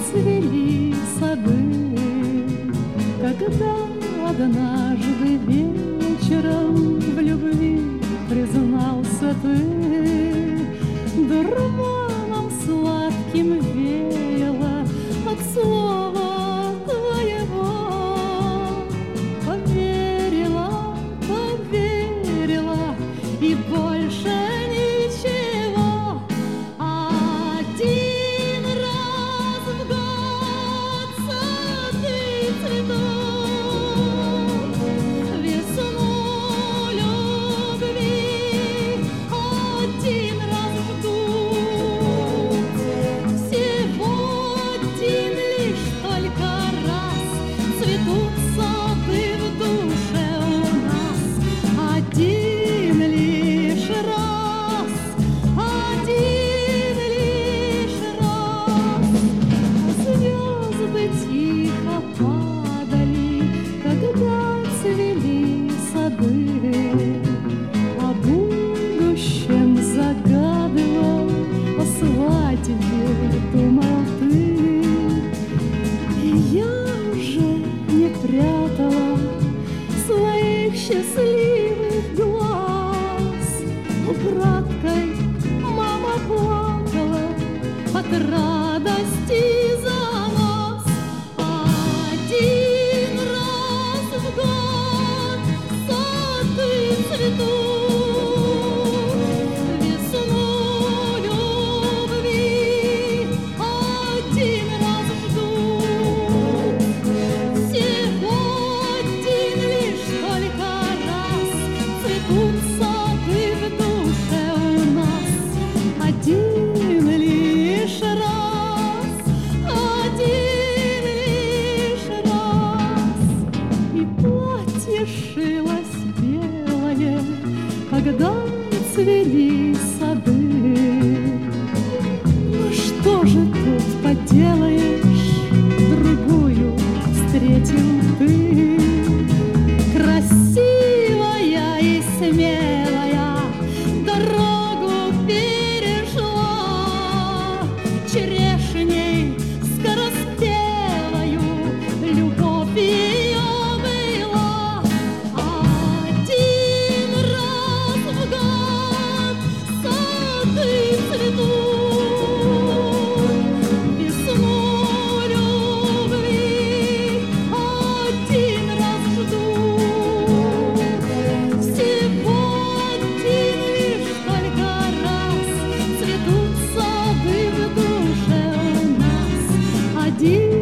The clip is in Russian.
цвели сады, когда однажды вечером в любви признался ты. Дурманом сладким веяло от слова твоего. Поверила, поверила и больше ничего. Один раз в год сады цветут, весну любви один раз ждут. Всего один лишь только раз цветут сады в душе у нас. Один лишь раз, один лишь раз. Звезды тихо падали, когда цвели сады. О будущем загадывал, о свадьбе думал ты. И я уже не прятала своих счастливых глаз. Украдкой мама плакала от радости за нас. Один раз в год сады цветут, весну любви один раз ждут. Всего один лишь только раз цветут сады в душе у нас. Один лишь раз, один лишь раз. И платье шилось белое, когда цвели сады. Ну что же тут поделаешь, другую встретил ты. Красивая и смелая дорогу перешла, черешней скороспелою любовь ее была. Один раз в год сады цветут, весну любви один раз ждут. Всего один лишь только раз цветут сады в душе у нас. Один